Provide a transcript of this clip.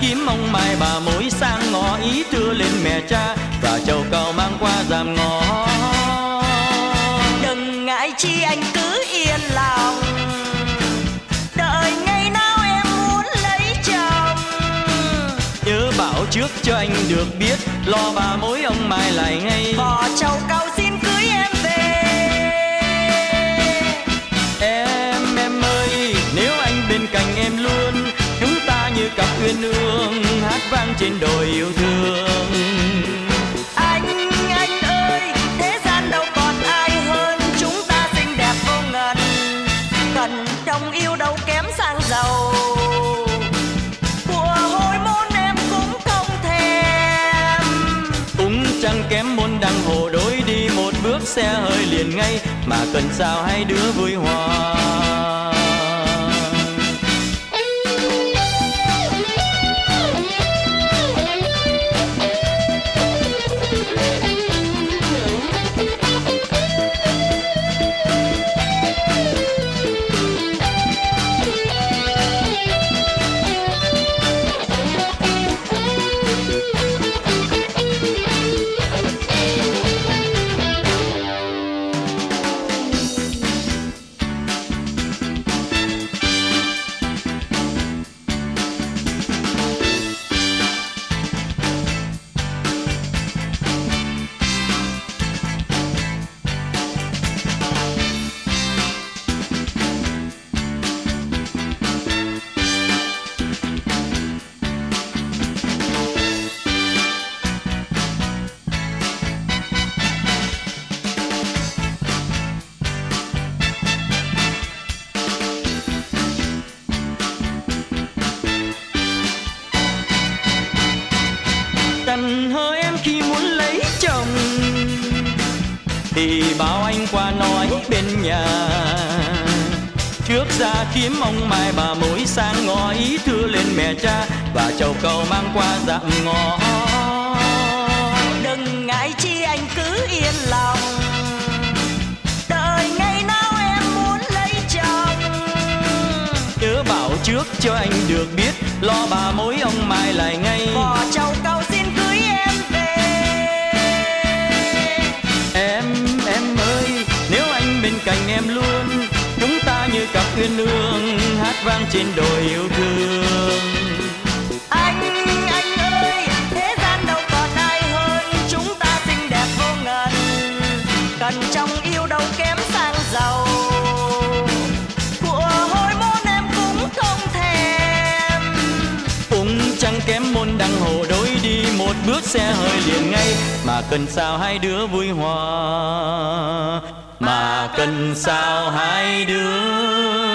kiếm ông mai bà mối sang ngõ ý đưa lên mẹ cha và chầu cau mang qua dạm ngõ. Đừng ngại chi anh cứ yên lòng, đợi ngày nào em muốn lấy chồng. Nhớ bảo trước cho anh được biết, lo bà mối ông mai lại ngay. Bỏ chầu cau xin cưới em về. Em ơi, nếu anh bên cạnh em luôn, chúng ta như cặp uyên ương hát vang trên đồi yêu thương. Anh ơi, thế gian đâu còn ai hơn, chúng ta xinh đẹp vô ngần, cần trong yêu đâu kém sang giàu. Của hồi môn em cũng không thèm, Cũng chẳng kém môn đăng hồ đối đi một bước xe hơi liền ngay, mà cần sao hai đứa vui hòa. Dặn hơ em khi muốn lấy chồng thì bảo anh qua nói bên nhà, trước ra kiếm ông mai bà mối sang ngõ ý thưa lên mẹ cha và chầu cau mang qua dạm ngõ. đừng ngại chi anh cứ yên lòng, đợi ngày nào em muốn lấy chồng. Nhớ bảo trước cho anh được biết, lo bà mối ông mai lại ngay. Bỏ chầu cau xin cưới em về. Em ơi, nếu anh bên cạnh em luôn, chúng ta như cặp uyên ương hát vang trên đồi yêu thương. Anh ơi, thế gian đâu còn ai hơn, chúng ta xinh đẹp vô ngần, cần trong yêu đâu kém sang giàu. Của hồi môn em cũng không thèm, Cũng chẳng kém môn đăng hồ đối đi một bước xe hơi liền ngay, mà cần sao hai đứa vui hòa, mà cần sao hai đứa